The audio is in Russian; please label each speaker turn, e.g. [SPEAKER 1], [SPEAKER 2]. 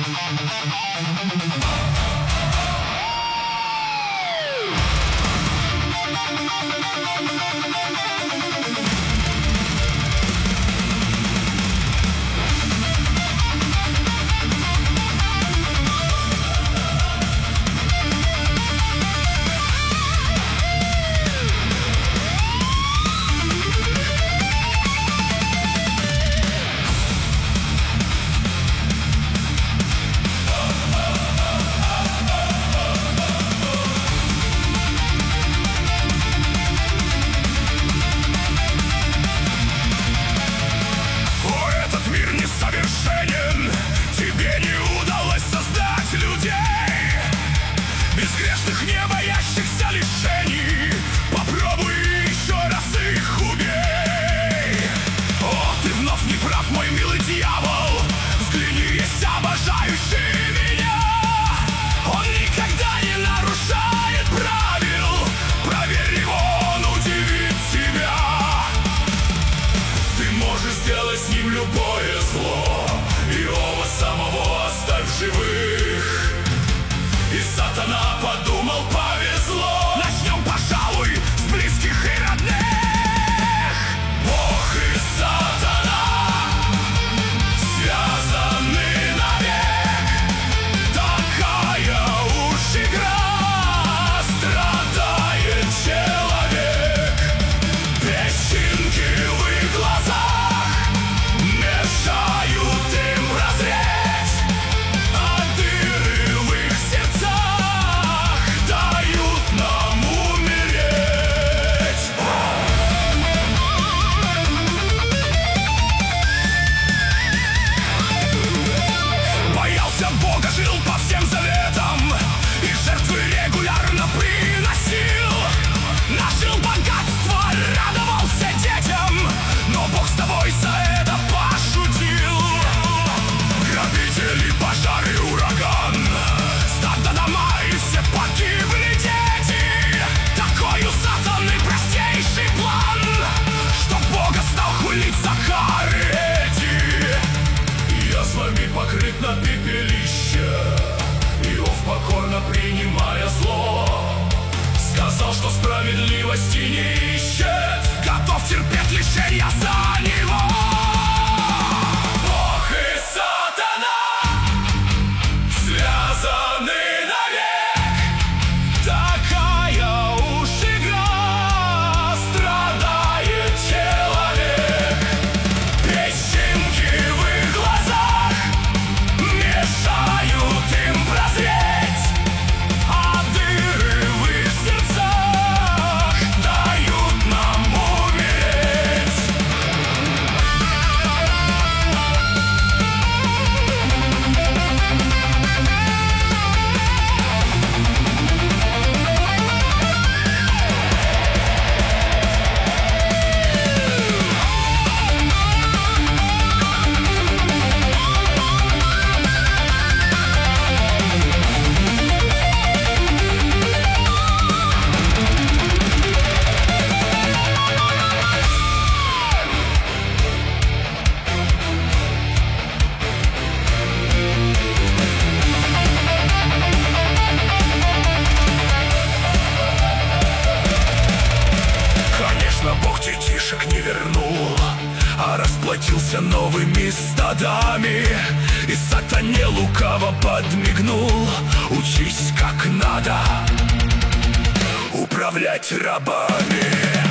[SPEAKER 1] Любое зло, его самого оставь в живых. И сатана подумал, повезло. Начнем, пожалуй, с близких и родных. Бог и сатана связаны навек. Такая уж игра, страдает человек. Песчинки в их глазах мешают им прозреть, а дыры в их сердцах дают нам умереть. Боялся Бога, жил по всем заветам и жертвы регулярно приносил. Нажил богатство, радовался детям, но Бог с тобой за это пошутил. Грабители, пожары, ураган, стадо, дома и все погибли дети. Такой у сатаны простейший план, что Бога стал хулить за кары эти. Язвами покрыт на пепелище, Иов покорно принимая зло, сказал, что справедливости не ищет, готов терпеть лишения за него. Бог и сатана связаны навек. Такая уж игра, страдает человек. Песчинки в их глазах мешают им прозреть, а дыры в их сердцах дают нам умереть. Конечно, Бог детишек не вернул, а расплатился новыми стадами. И сатане лукаво подмигнул: учись, как надо управлять рабами.